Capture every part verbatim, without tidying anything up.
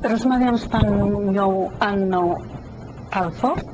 Rozmawiam z panią Anną Alford,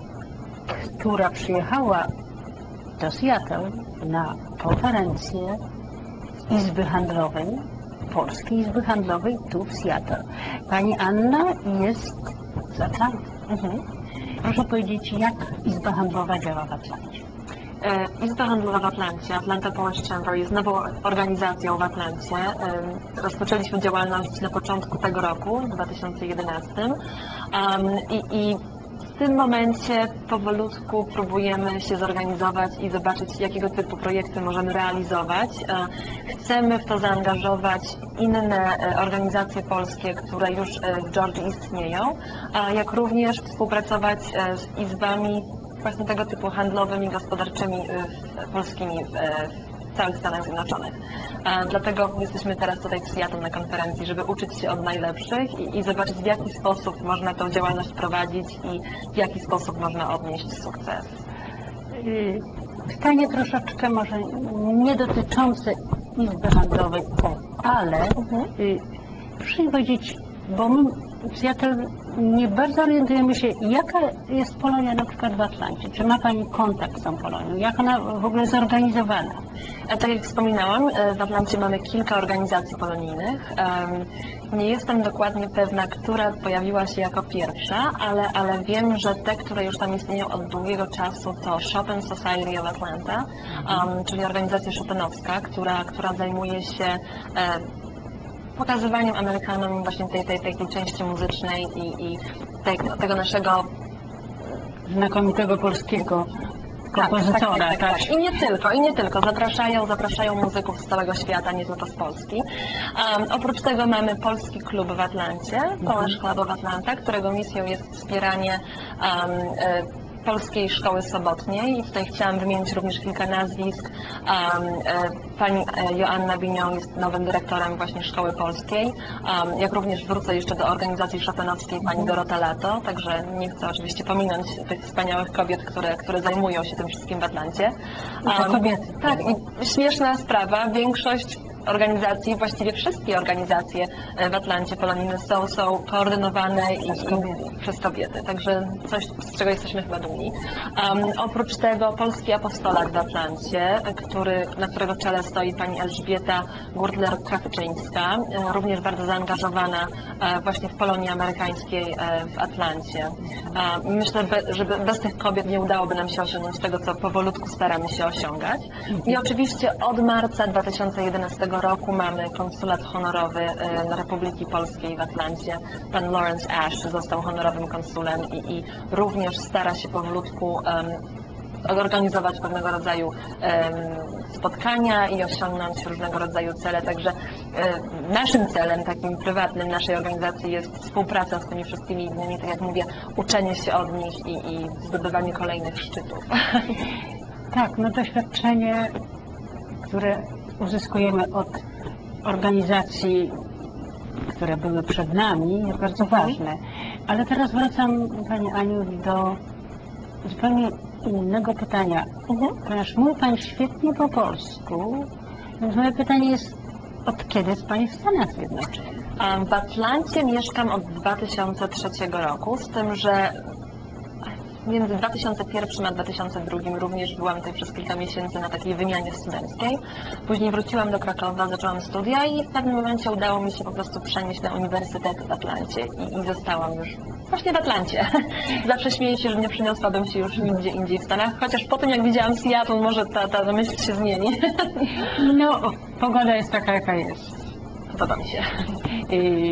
która przyjechała do Seattle na konferencję Izby Handlowej, Polskiej Izby Handlowej tu w Seattle. Pani Anna jest z Atlanty. Mhm. Proszę powiedzieć, jak Izba Handlowa działa w Atlancie? Izba Handlowa w Atlancie, Atlanta Polish Chamber, jest nową organizacją w Atlancie. Rozpoczęliśmy działalność na początku tego roku, w dwa tysiące jedenastym. I, i w tym momencie powolutku próbujemy się zorganizować i zobaczyć, jakiego typu projekty możemy realizować. Chcemy w to zaangażować inne organizacje polskie, które już w Georgii istnieją, jak również współpracować z izbami właśnie tego typu handlowymi, gospodarczymi polskimi w całych Stanach Zjednoczonych. Dlatego jesteśmy teraz tutaj w Seattle na konferencji, żeby uczyć się od najlepszych i, i zobaczyć, w jaki sposób można tę działalność prowadzić i w jaki sposób można odnieść sukces. Pytanie troszeczkę może nie dotyczące Izby Handlowej, ale mhm. proszę mi powiedzieć, bo my w Seattle nie bardzo orientujemy się, jaka jest Polonia na przykład w Atlancie. Czy ma Pani kontakt z tą Polonią? Jak ona w ogóle zorganizowana? Tak jak wspominałam, w Atlancie mamy kilka organizacji polonijnych. Nie jestem dokładnie pewna, która pojawiła się jako pierwsza, ale, ale wiem, że te, które już tam istnieją od długiego czasu, to Chopin Society of Atlanta, um, czyli organizacja chopinowska, która, która zajmuje się pokazywaniem Amerykanom właśnie tej, tej, tej, tej części muzycznej i, i tej, tego naszego znakomitego polskiego kompozytora. Tak, tak, tak, tak. I nie tylko, i nie tylko. Zapraszają, zapraszają muzyków z całego świata, nie tylko z Polski. Um, oprócz tego mamy Polski Klub w Atlancie, Polish Club of Atlanta, którego misją jest wspieranie um, e, Polskiej Szkoły Sobotniej. I tutaj chciałam wymienić również kilka nazwisk. Um, e, pani Joanna Binią jest nowym dyrektorem właśnie Szkoły Polskiej. Um, jak również wrócę jeszcze do organizacji chopinowskiej pani Dorota Lato, także nie chcę oczywiście pominąć tych wspaniałych kobiet, które, które zajmują się tym wszystkim w Atlancie. Um, kobiety. Tak, i śmieszna sprawa, większość organizacji, właściwie wszystkie organizacje w Atlancie polonijne są, są koordynowane i, przez, kobiety. i przez kobiety, także coś, z czego jesteśmy chyba dumni. Um, oprócz tego Polski Apostolat w Atlancie, który, na którego czele stoi pani Elżbieta Gurtler-Krawczyńska, również bardzo zaangażowana właśnie w Polonii amerykańskiej w Atlancie. Myślę, że bez tych kobiet nie udałoby nam się osiągnąć tego, co powolutku staramy się osiągać. I oczywiście od marca dwa tysiące jedenastego roku mamy konsulat honorowy Republiki Polskiej w Atlancie. Pan Lawrence Ash został honorowym konsulem i, i również stara się powolutku um, organizować pewnego rodzaju um, spotkania i osiągnąć różnego rodzaju cele. Także um, naszym celem, takim prywatnym naszej organizacji jest współpraca z tymi wszystkimi innymi, tak jak mówię, uczenie się od nich i, i zdobywanie kolejnych szczytów. Tak, no doświadczenie, które uzyskujemy od organizacji, które były przed nami, jest bardzo ważne. Ale teraz wracam, Pani Aniu, do zupełnie innego pytania. Mhm. Ponieważ mówi Pani świetnie po polsku, więc moje pytanie jest, od kiedy jest Pani w Stanach Zjednoczonych? W Atlancie mieszkam od dwa tysiące trzeciego roku, z tym, że między dwa tysiące pierwszym a dwa tysiące drugim również byłam tutaj przez kilka miesięcy na takiej wymianie studenckiej. Później wróciłam do Krakowa, zaczęłam studia i w pewnym momencie udało mi się po prostu przenieść na uniwersytet w Atlancie i, i zostałam już właśnie w Atlancie. Zawsze śmieję się, że nie przeniosłabym się już nigdzie indziej w Stanach, chociaż po tym jak widziałam Seattle, może ta, ta myśl się zmieni. No, pogoda jest taka, jaka jest. Podoba mi się. I...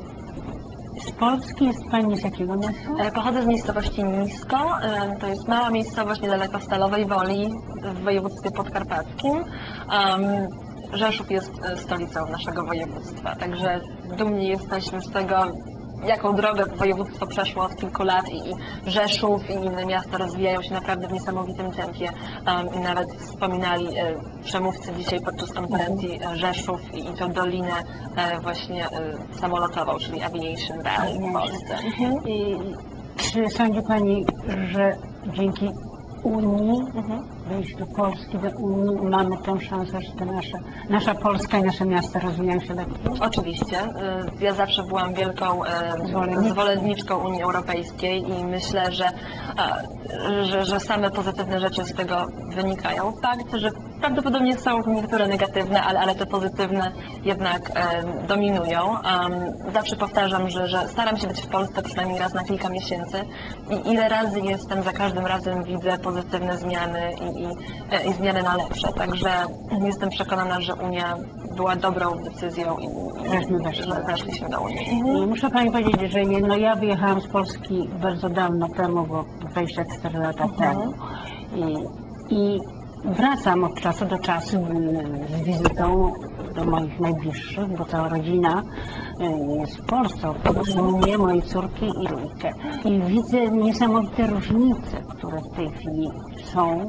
Z Polski jest Pani z jakiego miasta? Pochodzę z miejscowości Nisko. To jest mała miejscowość niedaleko Stalowej Woli w województwie podkarpackim. Rzeszów jest stolicą naszego województwa, także dumni jesteśmy z tego, jaką drogę województwo przeszło od kilku lat i, i Rzeszów i inne miasta rozwijają się naprawdę w niesamowitym tempie. Um, nawet wspominali e, przemówcy dzisiaj podczas konferencji e, Rzeszów i, i tę dolinę e, właśnie e, samolotową, czyli Aviation Valley w Polsce. I czy sądzi Pani, że dzięki Unii, Mhm. wejściu Polski do Unii, mamy tę szansę, że to nasza, nasza Polska i nasze miasta rozwijają się lepiej? Oczywiście. Y, Ja zawsze byłam wielką y, Zwolenniczką. zwolenniczką Unii Europejskiej i myślę, że, a, że, że same pozytywne rzeczy z tego wynikają. Fakt, że prawdopodobnie są niektóre negatywne, ale, ale te pozytywne jednak e, dominują. Um, zawsze powtarzam, że, że staram się być w Polsce przynajmniej raz na kilka miesięcy i ile razy jestem, za każdym razem widzę pozytywne zmiany i, i, e, i zmiany na lepsze. Także jestem przekonana, że Unia była dobrą decyzją i, Żeśmy i weszli. że weszliśmy do Unii. I muszę Pani powiedzieć, że nie, no ja wyjechałam z Polski bardzo dawno temu, bo dwadzieścia cztery lata temu. I, I wracam od czasu do czasu y, z wizytą do moich najbliższych, bo cała rodzina y, jest w Polsce, oprócz mnie, mojej córki i trójkę. I widzę niesamowite różnice, które w tej chwili są.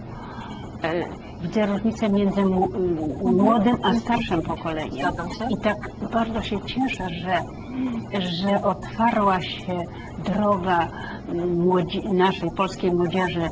E, Widzę różnicę między mu- y, młodym a starszym pokoleniem. Zgadzam się. I tak bardzo się cieszę, że, że otwarła się droga młodzi- naszej polskiej młodzieży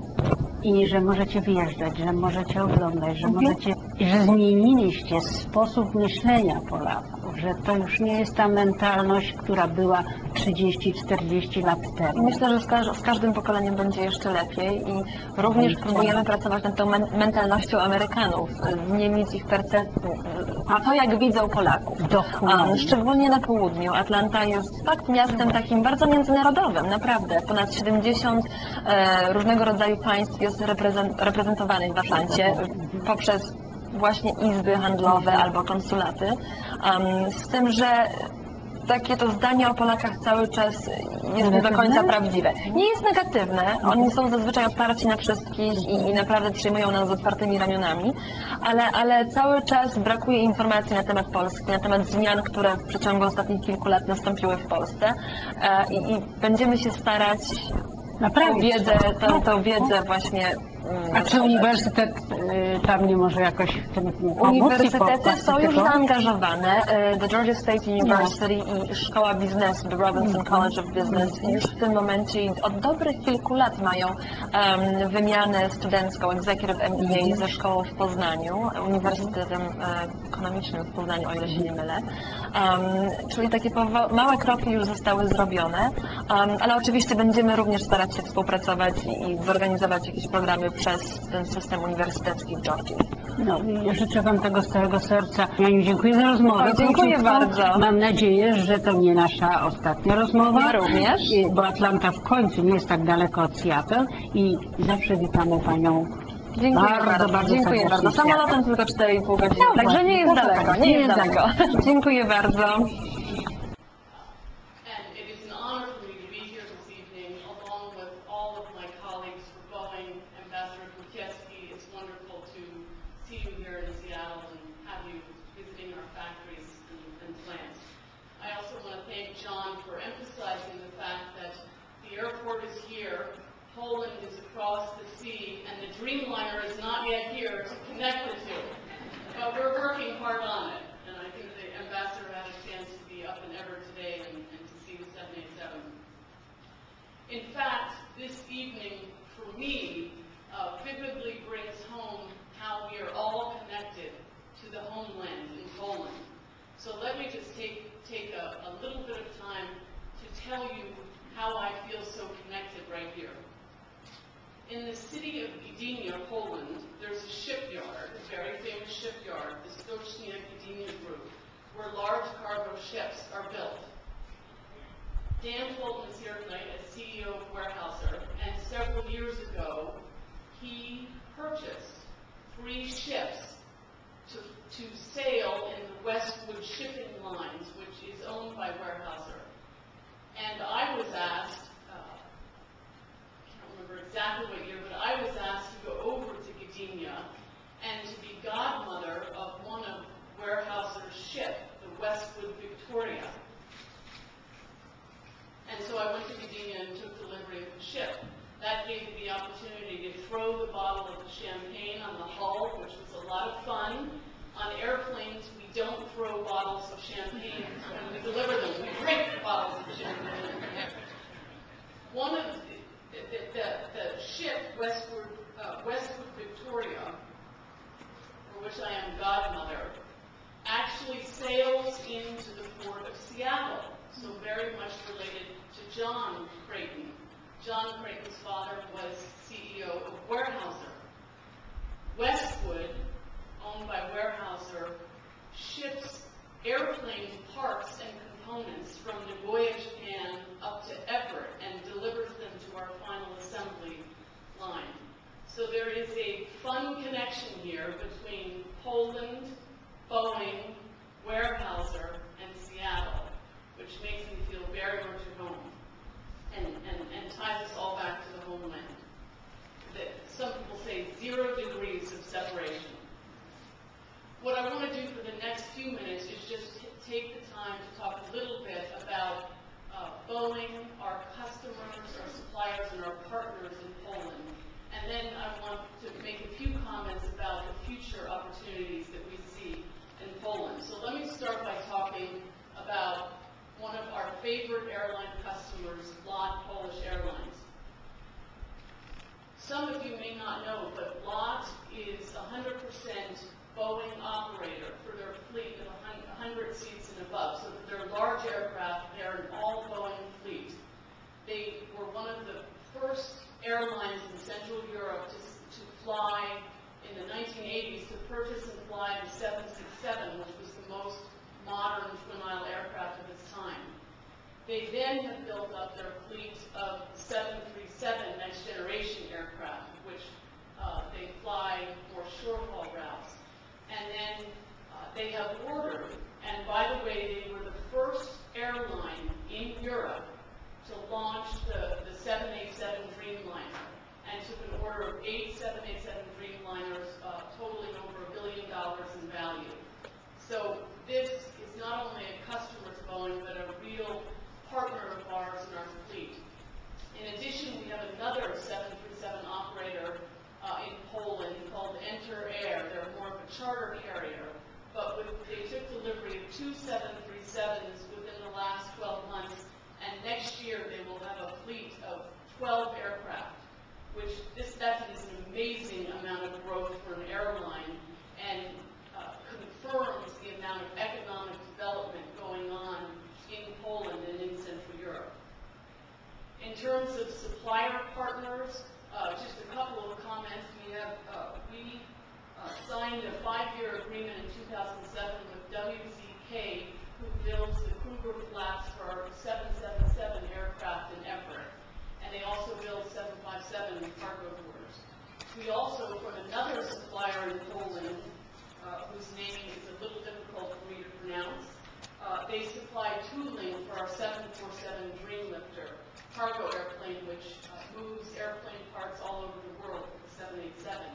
i że możecie wyjeżdżać, że możecie oglądać, że możecie, i że zmieniliście sposób myślenia Polaków, że to już nie jest ta mentalność, która była trzydzieści czterdzieści lat temu. Myślę, że z, każ- z każdym pokoleniem będzie jeszcze lepiej i również próbujemy pracować nad tą men- mentalnością Amerykanów, zmienić ich percepcję, a to jak widzą Polaków. Dokładnie. A, szczególnie na południu. Atlanta jest fakt miastem takim bardzo międzynarodowym, naprawdę. Ponad siedemdziesiąt e, różnego rodzaju państw jest reprezen- reprezentowanych w Atlancie poprzez właśnie izby handlowe albo konsulaty. Um, z tym, że takie to zdanie o Polakach cały czas jest nie do końca prawdziwe. Nie jest negatywne, oni są zazwyczaj otwarci na wszystkich i, i naprawdę przyjmują nas z otwartymi ramionami, ale, ale cały czas brakuje informacji na temat Polski, na temat zmian, które w przeciągu ostatnich kilku lat nastąpiły w Polsce e, i, i będziemy się starać tą Naprawić wiedzę, to. tą, tą wiedzę właśnie mm, A czy uniwersytet y, tam nie może jakoś w tym pomóc? Uniwersytety są już zaangażowane. zaangażowane. E, The Georgia State University i Szkoła Biznesu, The Robinson College of Business, już w tym momencie i od dobrych kilku lat mają um, wymianę studencką, Executive M B A ze szkołą w Poznaniu, Uniwersytetem e, Ekonomicznym w Poznaniu, o ile się nie mylę. Um, czyli takie powo- małe kroki już zostały zrobione, um, ale oczywiście będziemy również starać się współpracować i, i zorganizować jakieś programy przez ten system uniwersytecki w Georgii. No, i życzę Wam tego z całego serca. Janiu, dziękuję za rozmowę. O, dziękuję króciutką. bardzo. Mam nadzieję, że to nie nasza ostatnia rozmowa. Ja również. I- Bo Atlanta w końcu nie jest tak daleko od Seattle i zawsze witamy Panią Dziękuję bardzo, bardzo. bardzo Dziękuję serdecznie. bardzo. Samolotem tylko cztery i pół godziny, No także nie właśnie, jest proszę daleko, pani, nie jest daleko. Dziękuję bardzo. And it is an honor for me to be here this evening, along with all of my colleagues for Boeing, Ambassador Krukieski. It's wonderful to see you here in Seattle and have you visiting our factories and, and plants. I also want to thank John for emphasizing the fact that the airport is here, Poland is across the sea, and the Dreamliner is not yet here to connect the two. But we're working hard on it, and I think the ambassador had a chance to be up in Everett today and, and to see the seven eighty-seven. In fact, this evening, for me, uh, vividly brings home how we are all connected to the homeland in Poland. So let me just take, take a, a little bit of time to tell you how I feel so connected right here. In the city of Gdynia, Poland, there's a shipyard, a very famous shipyard, the Stocznia Gdynia Group, where large cargo ships are built. Dan Fulton is here tonight as C E O of Weyerhaeuser, and several years ago, he purchased three ships to, to sail in the Westwood Shipping Lines, which is owned by Weyerhaeuser. And I was asked, uh, remember exactly what year, but I was asked to go over to Gdynia and to be godmother of one of Weyerhaeuser's ship, the Westwood Victoria. And so I went to Gdynia and took delivery of the ship. That gave me the opportunity to throw the bottle of the champagne on the hull, which was a lot of fun. On airplanes, we don't throw bottles of champagne when we deliver them. We drink bottles of champagne. One of the, the, the, the ship, Westward very much related to John Creighton. John Creighton's father was C E O of Weyerhaeuser. Westwood, owned by Weyerhaeuser, ships airplane parts and components from Nagoya, Japan up to Everett and delivers them to our final assembly line. So there is a fun connection here between Poland, Boeing, Weyerhaeuser, and Seattle, which makes me feel very much at home and, and, and ties us all back to the homeland. That some people say zero degrees of separation. What I want to do for the next few minutes is just take the time to talk a little bit about uh, Boeing, our customers, our suppliers, and our partners in Poland. And then I want to make a few comments about the future opportunities that we see in Poland. So let me start by talking about one of our favorite airline customers, LOT Polish Airlines. Some of you may not know, but LOT is a one hundred percent Boeing operator for their fleet of one hundred seats and above. So they're large aircraft, they're an all Boeing fleet. They were one of the first airlines in Central Europe to, to fly in the nineteen eighties, to purchase and fly the seven sixty-seven, which was the most modern twin-aisle aircraft of its time. They then have built up their fleet of seven thirty-seven next generation aircraft, which uh, they fly more short-haul routes. And then uh, they have ordered, and by the way, they were the first airline in Europe to launch the, the seven eighty-seven Dreamliner, and took an order of eight seven eighty-seven Dreamliners, uh, totaling over a billion dollars in value. So this is not only a customer to Boeing, but a real partner of ours in our fleet. In addition, we have another seven thirty-seven operator uh, in Poland called Enter Air. They're more of a charter carrier, but with, they took delivery of two seven thirty-sevens within the last twelve months, and next year they will have a fleet of twelve aircraft, which this that is an amazing amount of growth for an airline, and uh, confirms the amount of economic development going on in Poland and in Central Europe. In terms of supplier partners, uh, just a couple of comments. We have uh, we uh, signed a five-year agreement in two thousand seven with W Z K, who builds the Kruger flats for our seven seventy-seven aircraft in Everett, and they also build seven fifty-seven cargo boarders. We also, from another supplier in Poland, uh, whose name is a little difficult for me to pronounce, uh, they supply tooling for our seven forty-seven Dreamlifter cargo airplane, which uh, moves airplane parts all over the world with the seven eighty-seven.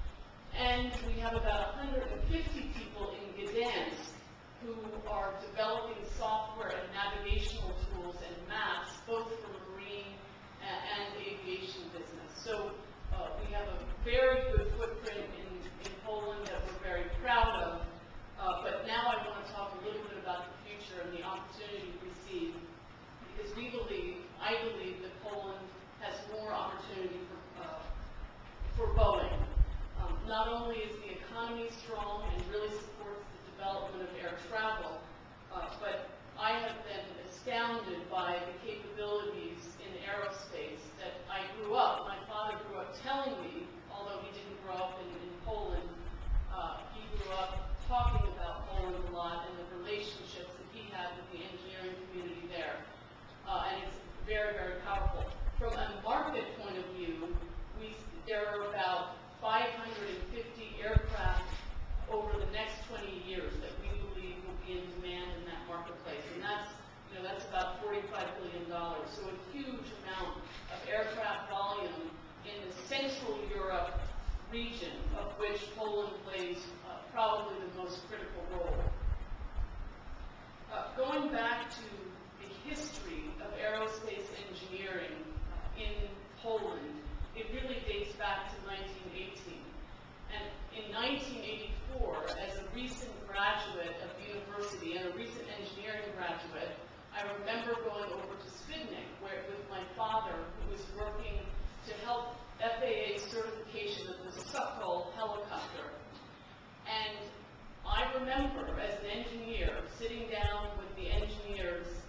And we have about one hundred fifty people in Gdansk who are developing software and navigational tools and maps, both for marine and, and aviation business. So uh, we have a very good footprint in, in Poland that we're very proud of. Uh, but now I want to talk a little bit about the future and the opportunity we see, because we believe, I believe that Poland has more opportunity for, uh, for Boeing. Um, not only is the economy strong and really supports the development of air travel, uh, but I have been astounded by the capabilities in aerospace that I grew up, my father grew up telling me, although he didn't grow up in, in Poland, uh, he grew up talking about Poland a lot and the relationships that he had with the engineering community there. Uh, and it's very, very powerful. From a market point of view, we, there are about five hundred fifty aircraft over the next twenty years that we believe will be in demand in that marketplace. And that's, you know, that's about forty-five billion dollars. So a huge amount of aircraft volume in the Central Europe region, of which Poland plays uh, probably the most critical role. Uh, going back to the history of aerospace engineering uh, in Poland, it really dates back to nineteen eighteen. And in nineteen eighty-four, as a recent graduate of the university and a recent engineering graduate, I remember going over to Spidnik where, with my father, who was working to help F A A certification of the Sukhoi helicopter. And I remember, as an engineer, sitting down with the engineers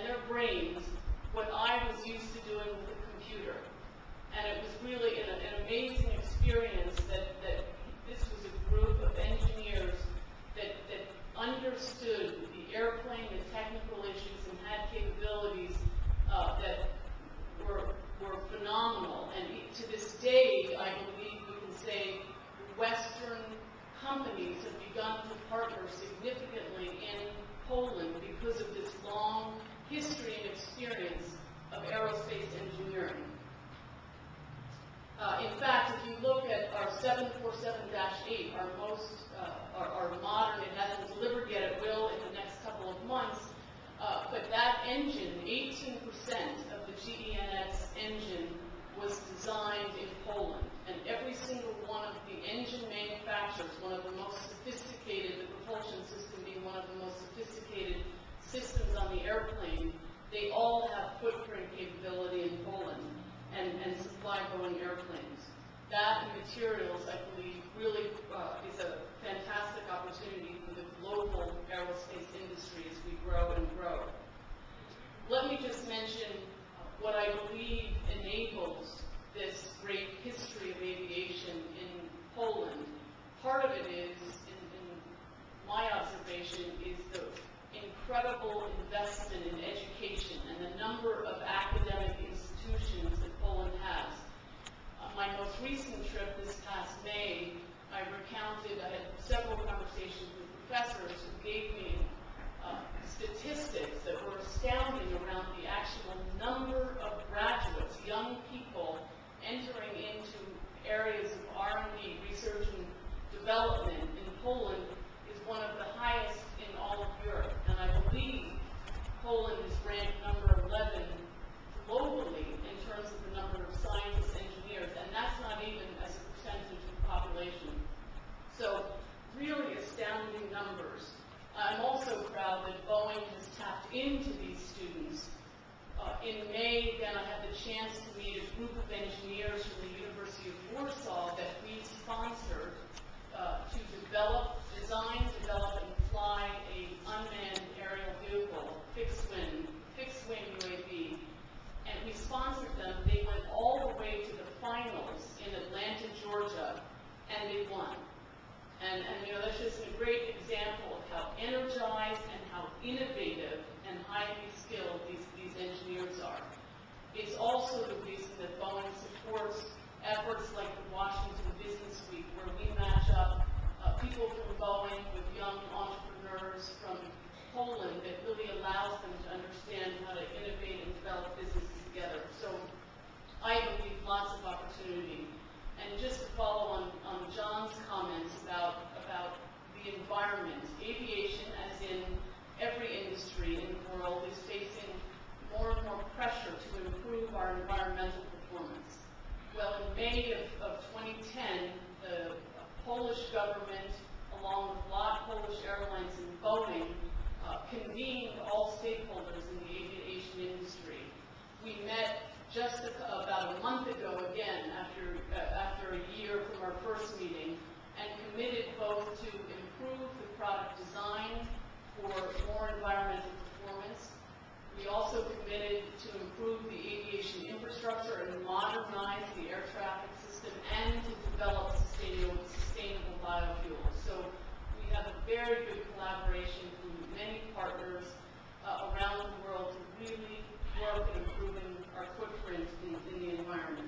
and their brains what I was used to doing with a computer. And it was really an, an amazing experience that, that this was a group of engineers that, that understood the airplane, the technical issues, and had capabilities uh, that were, were phenomenal. And to this day, I believe we can say Western companies have begun to partner significantly in Poland because of this long history and experience of aerospace engineering. Uh, in fact, if you look at our seven forty-seven dash eight, our most, uh, our, our modern, it hasn't delivered yet, it will in the next couple of months, uh, but that engine, eighteen percent of the G E N X engine was designed in Poland. And every single one of the engine manufacturers, one of the most sophisticated, the propulsion system being one of the most sophisticated systems on the airplane, they all have footprint capability in Poland and, and supply Boeing airplanes. That and materials, I believe, really uh, is a fantastic opportunity for the global aerospace industry as we grow and grow. Let me just mention what I believe enables this great history of aviation in Poland. Part of it is, in, in my observation, is the incredible investment in education and the number of academic institutions that Poland has. On my most recent trip this past May, I recounted, I had several conversations with professors who gave me uh, statistics that were astounding around the actual number of graduates, young people, entering into areas of R and D, research and development in Poland is one of the highest in all of Europe. And I believe Poland is ranked number eleven globally in terms of the number of scientists, engineers, and that's not even as a percentage of the population. So really astounding numbers. I'm also proud that Boeing has tapped into these students. Uh, in May, again, I had the chance to meet a group of engineers from the University of Warsaw that we sponsored uh, to develop, design, develop, and fly a unmanned aerial vehicle, fixed wing, fixed wing U A V. And we sponsored them. They went all the way to the finals in Atlanta, Georgia, and they won. And, and you know, that's just a great example of how energized and how innovative and highly skilled these, these engineers are. It's also the reason that Boeing supports efforts like the Washington Business Week, where we match up uh, people from Boeing with young entrepreneurs from Poland that really allows them to understand how to innovate and develop businesses together. So I believe lots of opportunity. And just to follow on, on John's comments about, about the environment, aviation, as in every industry in the world, is facing more and more pressure to improve our environmental performance. Well, in May of, of twenty ten, the Polish government, along with LOT Polish Airlines and Boeing, uh, convened all stakeholders in the aviation industry. We met just a, about a month ago again, after, uh, after a year from our first meeting, and committed both to improve the product design for more environmental performance. We also committed to improve the aviation infrastructure and modernize the air traffic system and to develop sustainable, sustainable biofuels. So we have a very good collaboration from many partners uh, around the world to really work at improving our footprint in, in the environment.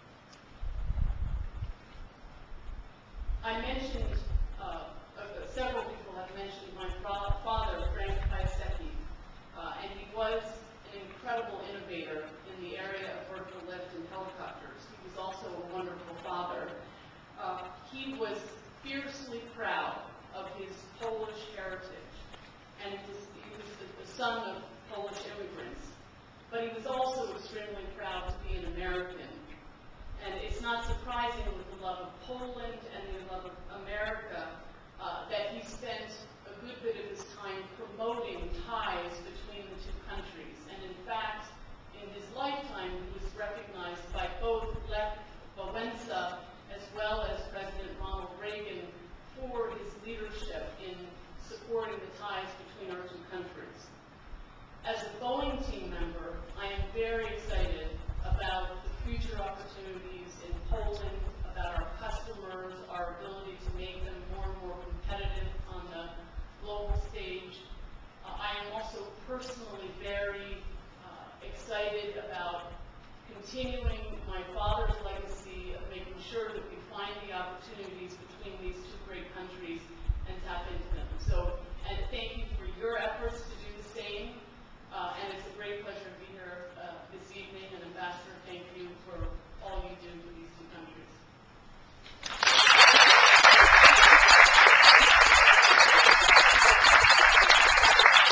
I mentioned, uh, uh, several people have mentioned my father, Frank Piasecki, uh, and he was an incredible innovator in the area of vertical lift and helicopters. He was also a wonderful father. Uh, he was fiercely proud of his Polish heritage, and his, he was the, the son of Polish immigrants. But he was also extremely proud to be an American. And it's not surprising with the love of Poland and the love of America uh, that he spent